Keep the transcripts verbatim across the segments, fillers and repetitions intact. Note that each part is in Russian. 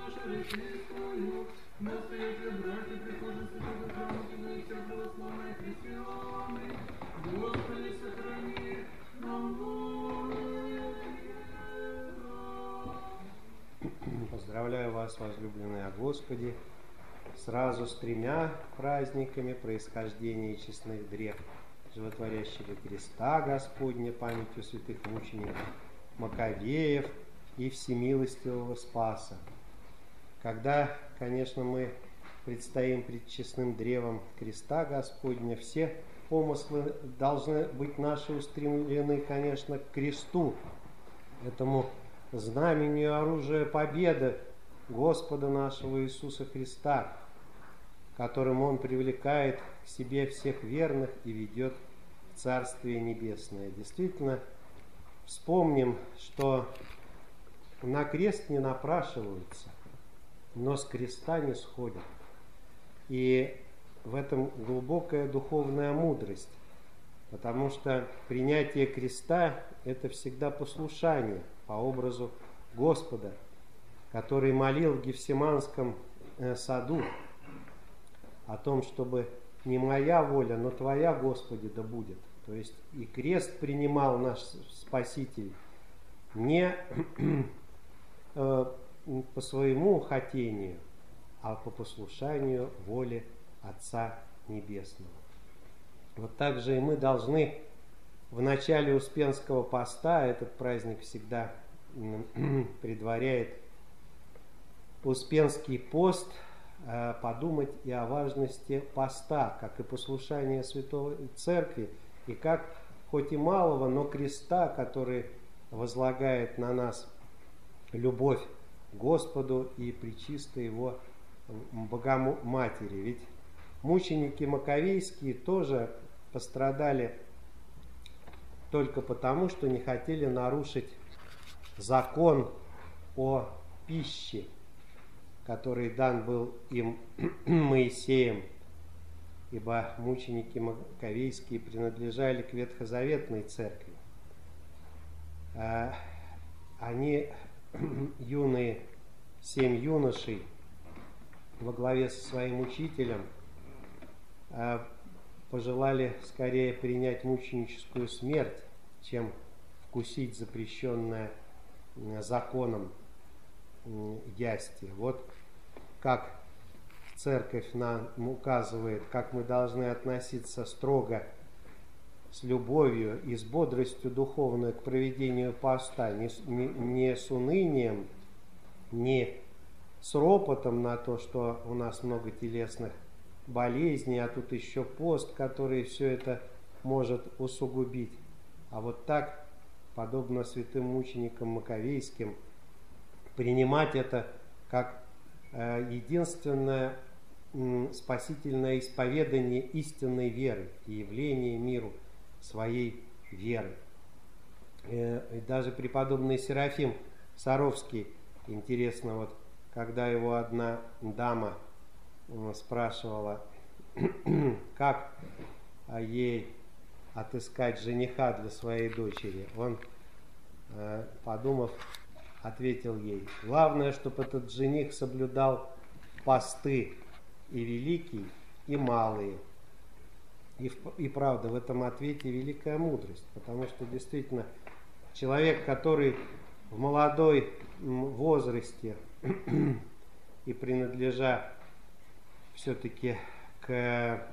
Поздравляю вас, возлюбленные о Господе, сразу с тремя праздниками происхождения честных древ, животворящего креста Господня, памятью святых мучеников Маковеев и всемилостивого Спаса. Когда, конечно, мы предстоим пред честным древом креста Господня, все помыслы должны быть наши устремлены, конечно, к кресту, этому знаменью оружия победы Господа нашего Иисуса Христа, которым Он привлекает к себе всех верных и ведет в Царствие Небесное. Действительно, вспомним, что на крест не напрашиваются, но с креста не сходят. И в этом глубокая духовная мудрость, потому что принятие креста – это всегда послушание по образу Господа, который молил в Гефсиманском саду о том, чтобы не моя воля, но Твоя, Господи, да будет. То есть и крест принимал наш Спаситель не по своему хотению, а по послушанию воли Отца Небесного. Вот так же и мы должны в начале Успенского поста, этот праздник всегда предваряет Успенский пост, подумать и о важности поста, как и послушания Святой Церкви, и как, хоть и малого, но креста, который возлагает на нас любовь к Господу и пречистой Его Богоматери. Ведь мученики маковейские тоже пострадали только потому, что не хотели нарушить закон о пище, который дан был им Моисеем, ибо мученики маковейские принадлежали к ветхозаветной церкви. Они, юные, семь юношей, во главе со своим учителем, пожелали скорее принять мученическую смерть, чем вкусить запрещенное законом ястие. Вот как церковь нам указывает, как мы должны относиться строго, с любовью и с бодростью духовной к проведению поста, не, не, не с унынием, не с ропотом на то, что у нас много телесных болезней, а тут еще пост, который все это может усугубить. А вот так, подобно святым мученикам маковейским, принимать это как э, единственное м, спасительное исповедание истинной веры и явление миру своей веры. Э, и даже преподобный Серафим Саровский, интересно, вот когда его одна дама э, спрашивала, как ей отыскать жениха для своей дочери, он, э, подумав, ответил ей: главное, чтобы этот жених соблюдал посты и великие, и малые. И, и правда, в этом ответе великая мудрость, потому что действительно человек, который в молодой возрасте и принадлежа все-таки к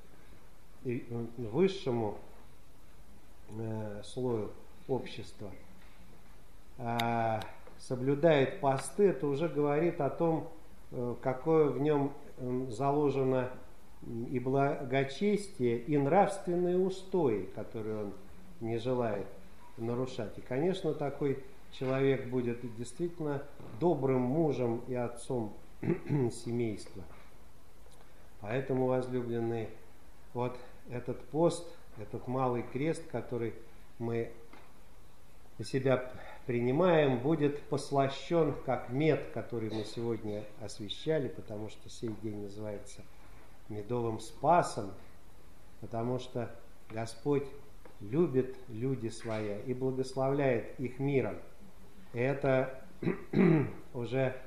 высшему э, слою общества, э, соблюдает посты, это уже говорит о том, э, какое в нем э, заложено и благочестие, и нравственные устои, которые он не желает нарушать. И, конечно, такой человек будет действительно добрым мужем и отцом семейства. Поэтому, возлюбленные, вот этот пост, этот малый крест, который мы на себя принимаем, будет послащен как мед, который мы сегодня освящали, потому что сей день называется медовым Спасом, потому что Господь любит люди свои и благословляет их миром. И это уже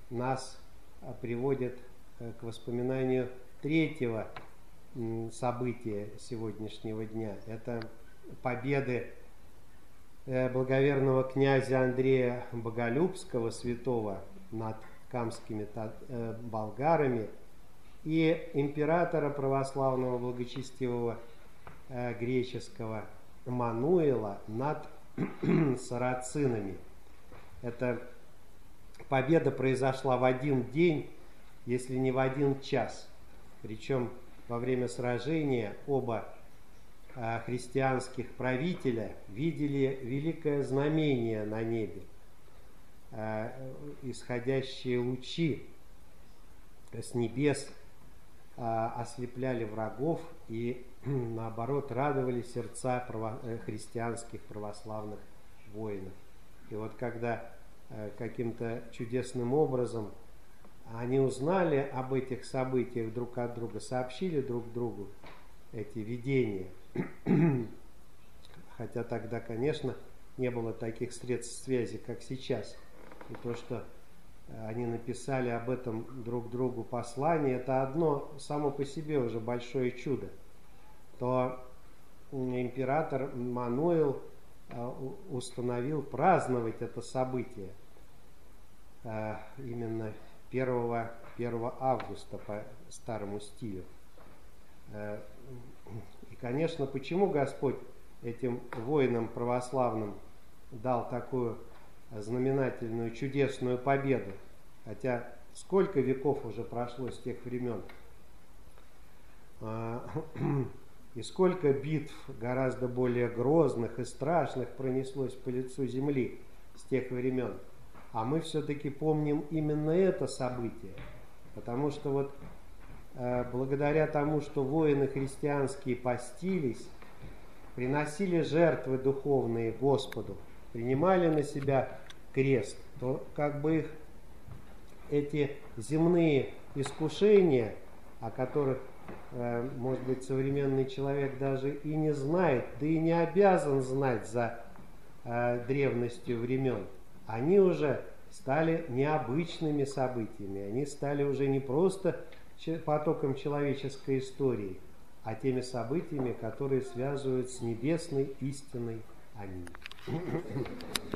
нас приводит к воспоминанию третьего события сегодняшнего дня. Это победы благоверного князя Андрея Боголюбского, святого, над камскими болгарами, и императора православного благочестивого греческого Мануила над сарацинами. Эта победа произошла в один день, если не в один час. Причем во время сражения оба э, христианских правителя видели великое знамение на небе, э, исходящие лучи с небес э, ослепляли врагов и, наоборот, радовали сердца право, э, христианских православных воинов. И вот когда э, каким-то чудесным образом они узнали об этих событиях друг от друга, сообщили друг другу эти видения. Хотя тогда, конечно, не было таких средств связи, как сейчас. И то, что они написали об этом друг другу послание, это одно само по себе уже большое чудо. То император Мануил установил праздновать это событие именно первого августа по старому стилю. И, конечно, почему Господь этим воинам православным дал такую знаменательную, чудесную победу? Хотя сколько веков уже прошло с тех времен, и сколько битв гораздо более грозных и страшных пронеслось по лицу земли с тех времен. А мы все-таки помним именно это событие, потому что вот э, благодаря тому, что воины христианские постились, приносили жертвы духовные Господу, принимали на себя крест, то как бы их эти земные искушения, о которых, э, может быть, современный человек даже и не знает, да и не обязан знать за э, древностью времен, они уже стали необычными событиями, они стали уже не просто потоком человеческой истории, а теми событиями, которые связывают с небесной истиной. Аминь.